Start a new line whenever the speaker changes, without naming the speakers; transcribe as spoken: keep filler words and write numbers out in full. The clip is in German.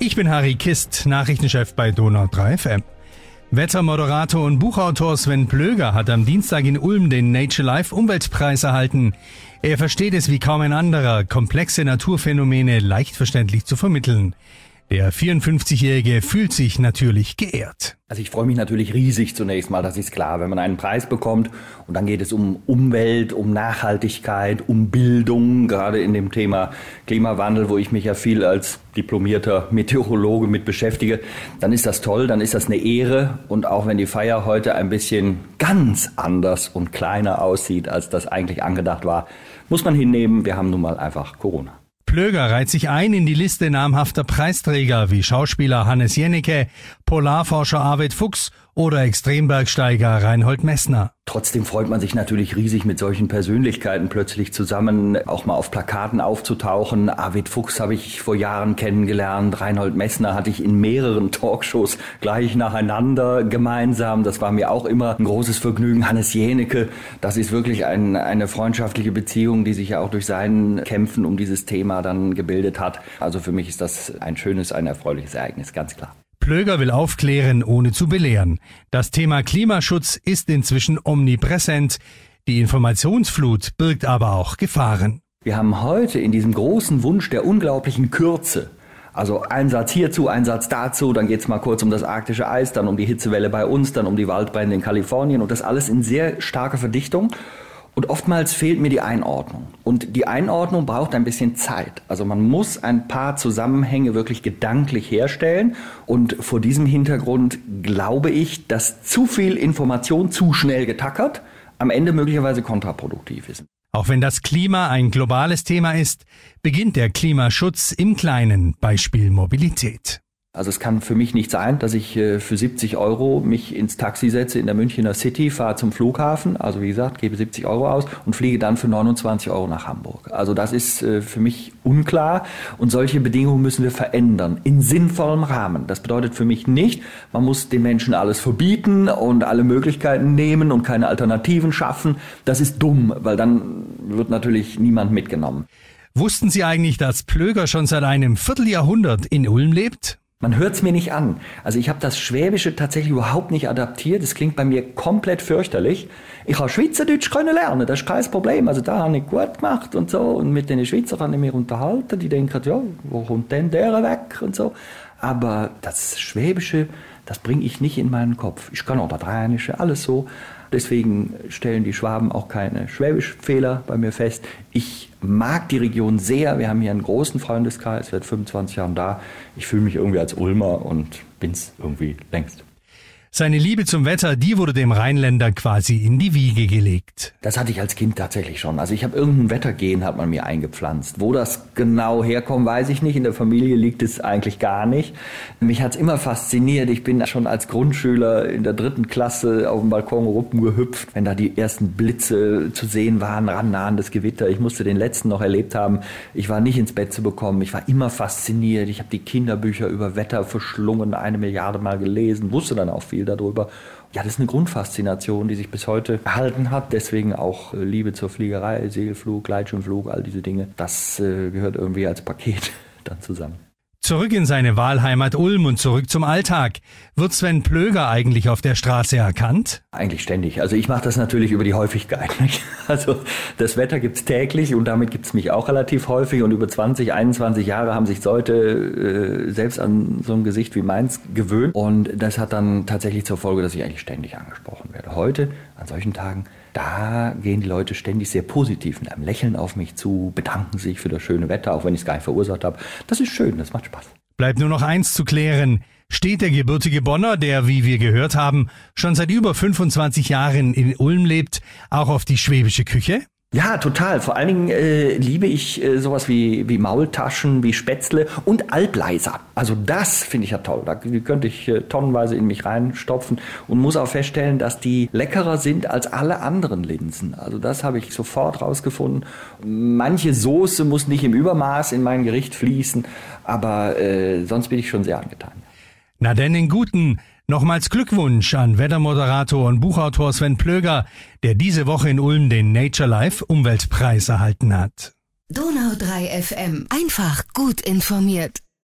Ich bin Harry Kist, Nachrichtenchef bei Donau drei F M. Wettermoderator und Buchautor Sven Plöger hat am Dienstag in Ulm den Nature Life Umweltpreis erhalten. Er versteht es wie kaum ein anderer, komplexe Naturphänomene leicht verständlich zu vermitteln. Der vierundfünfzigjährige fühlt sich natürlich geehrt.
Also ich freue mich natürlich riesig zunächst mal, das ist klar, wenn man einen Preis bekommt und dann geht es um Umwelt, um Nachhaltigkeit, um Bildung, gerade in dem Thema Klimawandel, wo ich mich ja viel als diplomierter Meteorologe mit beschäftige, dann ist das toll, dann ist das eine Ehre und auch wenn die Feier heute ein bisschen ganz anders und kleiner aussieht, als das eigentlich angedacht war, muss man hinnehmen, wir haben nun mal einfach Corona.
Plöger reiht sich ein in die Liste namhafter Preisträger wie Schauspieler Hannes Jennecke, Polarforscher Arvid Fuchs oder Extrembergsteiger Reinhold Messner.
Trotzdem freut man sich natürlich riesig, mit solchen Persönlichkeiten plötzlich zusammen auch mal auf Plakaten aufzutauchen. Arvid Fuchs habe ich vor Jahren kennengelernt, Reinhold Messner hatte ich in mehreren Talkshows gleich nacheinander gemeinsam. Das war mir auch immer ein großes Vergnügen. Hannes Jennecke, das ist wirklich ein, eine freundschaftliche Beziehung, die sich ja auch durch sein Kämpfen um dieses Thema dann gebildet hat. Also für mich ist das ein schönes, ein erfreuliches Ereignis, ganz klar.
Plöger will aufklären, ohne zu belehren. Das Thema Klimaschutz ist inzwischen omnipräsent. Die Informationsflut birgt aber auch Gefahren.
Wir haben heute in diesem großen Wunsch der unglaublichen Kürze, also ein Satz hierzu, ein Satz dazu, dann geht's mal kurz um das arktische Eis, dann um die Hitzewelle bei uns, dann um die Waldbrände in Kalifornien und das alles in sehr starker Verdichtung. Und oftmals fehlt mir die Einordnung. Und die Einordnung braucht ein bisschen Zeit. Also man muss ein paar Zusammenhänge wirklich gedanklich herstellen. Und vor diesem Hintergrund glaube ich, dass zu viel Information zu schnell getackert am Ende möglicherweise kontraproduktiv ist.
Auch wenn das Klima ein globales Thema ist, beginnt der Klimaschutz im Kleinen, Beispiel Mobilität.
Also es kann für mich nicht sein, dass ich für siebzig Euro mich ins Taxi setze in der Münchner City, fahre zum Flughafen, also wie gesagt, gebe siebzig Euro aus und fliege dann für neunundzwanzig Euro nach Hamburg. Also das ist für mich unklar und solche Bedingungen müssen wir verändern, in sinnvollem Rahmen. Das bedeutet für mich nicht, man muss den Menschen alles verbieten und alle Möglichkeiten nehmen und keine Alternativen schaffen. Das ist dumm, weil dann wird natürlich niemand mitgenommen.
Wussten Sie eigentlich, dass Plöger schon seit einem Vierteljahrhundert in Ulm lebt?
Man hört es mir nicht an. Also ich habe das Schwäbische tatsächlich überhaupt nicht adaptiert. Das klingt bei mir komplett fürchterlich. Ich habe Schweizerdeutsch können lernen, das ist kein Problem. Also da habe ich gut gemacht und so. Und mit den Schweizern kann ich mich unterhalten. Die denken, ja, wo kommt denn der weg und so. Aber das Schwäbische, das bringe ich nicht in meinen Kopf. Ich kann auch das Rheinische, alles so. Deswegen stellen die Schwaben auch keine Schwäbischfehler bei mir fest. Ich mag die Region sehr. Wir haben hier einen großen Freundeskreis, seit fünfundzwanzig Jahren da. Ich fühle mich irgendwie als Ulmer und bin's irgendwie längst.
Seine Liebe zum Wetter, die wurde dem Rheinländer quasi in die Wiege gelegt.
Das hatte ich als Kind tatsächlich schon. Also ich habe irgendein Wettergen, hat man mir eingepflanzt. Wo das genau herkommt, weiß ich nicht. In der Familie liegt es eigentlich gar nicht. Mich hat's immer fasziniert. Ich bin schon als Grundschüler in der dritten Klasse auf dem Balkon rumgehüpft, wenn da die ersten Blitze zu sehen waren, rannahendes Gewitter. Ich musste den letzten noch erlebt haben. Ich war nicht ins Bett zu bekommen. Ich war immer fasziniert. Ich habe die Kinderbücher über Wetter verschlungen, eine Milliarde Mal gelesen, wusste dann auch viel darüber. Ja, das ist eine Grundfaszination, die sich bis heute erhalten hat. Deswegen auch Liebe zur Fliegerei, Segelflug, Gleitschirmflug, all diese Dinge. Das äh, gehört irgendwie als Paket dann zusammen.
Zurück in seine Wahlheimat Ulm und zurück zum Alltag. Wird Sven Plöger eigentlich auf der Straße erkannt?
Eigentlich ständig. Also ich mache das natürlich über die Häufigkeit. Nicht? Also das Wetter gibt's täglich und damit gibt's mich auch relativ häufig. Und über zwanzig, einundzwanzig Jahre haben sich Leute äh, selbst an so ein Gesicht wie meins gewöhnt. Und das hat dann tatsächlich zur Folge, dass ich eigentlich ständig angesprochen werde. Heute, an solchen Tagen, da gehen die Leute ständig sehr positiv mit einem Lächeln auf mich zu, bedanken sich für das schöne Wetter, auch wenn ich es gar nicht verursacht habe. Das ist schön, das macht Spaß.
Bleibt nur noch eins zu klären. Steht der gebürtige Bonner, der, wie wir gehört haben, schon seit über fünfundzwanzig Jahren in Ulm lebt, auch auf die schwäbische Küche?
Ja, total. Vor allen Dingen äh, liebe ich äh, sowas wie, wie Maultaschen, wie Spätzle und Albleiser. Also das finde ich ja toll. Da, die könnte ich äh, tonnenweise in mich reinstopfen und muss auch feststellen, dass die leckerer sind als alle anderen Linsen. Also das habe ich sofort rausgefunden. Manche Soße muss nicht im Übermaß in mein Gericht fließen, aber äh, sonst bin ich schon sehr angetan.
Na denn in guten. Nochmals Glückwunsch an Wettermoderator und Buchautor Sven Plöger, der diese Woche in Ulm den Nature Life Umweltpreis erhalten hat.
Donau drei F M. Einfach gut informiert.